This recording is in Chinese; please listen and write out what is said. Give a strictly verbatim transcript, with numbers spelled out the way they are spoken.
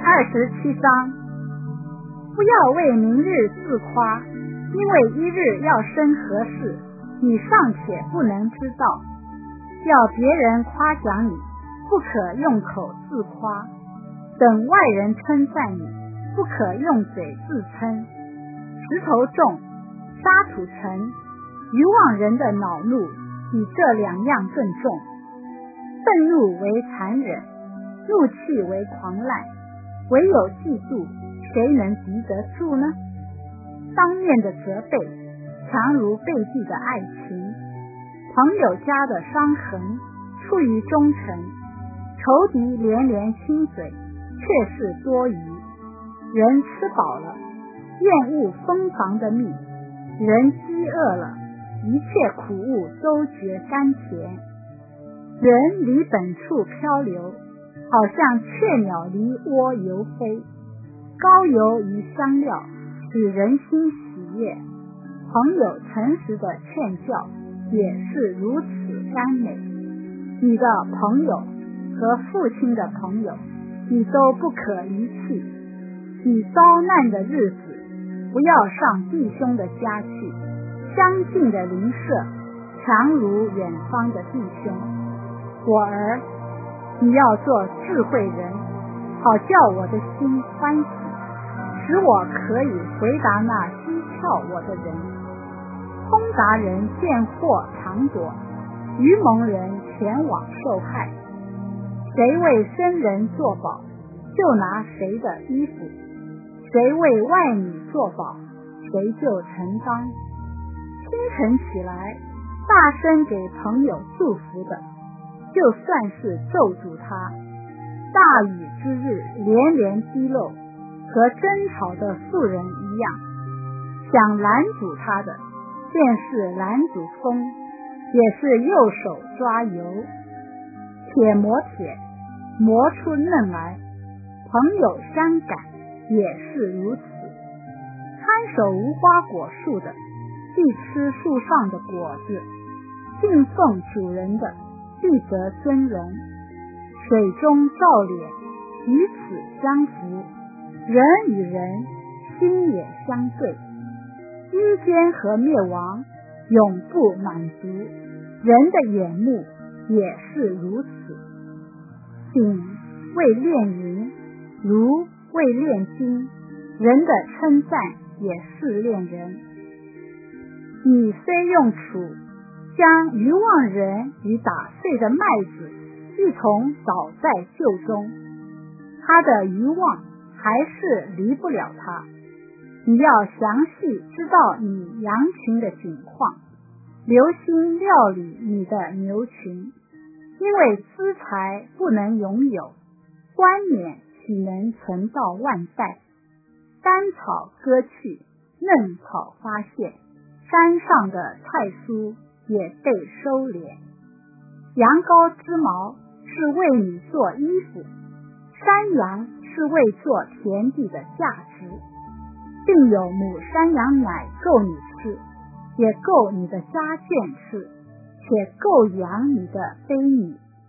二十七章，不要为明日自夸，因为一日要生何事，你尚且不能知道。要别人夸奖你，不可用口自夸；等外人称赞你，不可用嘴自称。石头重，沙土沉，愚妄人的恼怒比这两样更重。愤怒为残忍，怒气为狂滥，唯有嫉妒，谁能敌得住呢？当面的责备，强如背地的爱情。朋友家的伤痕，出于忠诚；仇敌连连亲嘴，却是多余。人吃饱了，厌恶蜂房的蜜；人饥饿了，一切苦物都觉甘甜。人离本处漂流，好像雀鸟离窝游飞。膏油与香料使人心喜悦，朋友诚实的劝教也是如此甘美。你的朋友和父亲的朋友，你都不可遗弃。你遭难的日子，不要上弟兄的家去，相近的邻舍强如远方的弟兄。我儿，你要做智慧人，好叫我的心欢喜，使我可以回答那讥诮我的人。通达人见祸常躲，愚蒙人前往受害。谁为生人作保，就拿谁的衣服；谁为外女作保，谁就承当。清晨起来，大声给朋友祝福的，就算是咒诅他。大雨之日连连滴漏，和争吵的妇人一样。想拦阻他的，便是拦阻风，也是右手抓油。铁磨铁，磨出嫩来，朋友相感，也是如此。看守无花果树的，必吃树上的果子；敬奉主人的，必得尊荣。水中照脸，彼此相扶；人与人，心也相对。阴间和灭亡，永不满足，人的眼目也是如此。鼎为炼银，炉为炼金，人的称赞也是炼人。你虽用杵将愚妄人与打碎的麦子一同倒在臼中，他的愚妄还是离不了他。你要详细知道你羊群的景况，留心料理你的牛群，因为资财不能永有，冠冕岂能存到万代？干草割去，嫩草发现，山上的菜蔬也被收敛。羊羔之毛是为你做衣服，山羊是为做田地的价值，并有母山羊奶够你吃，也够你的家眷吃，且够养你的婢女。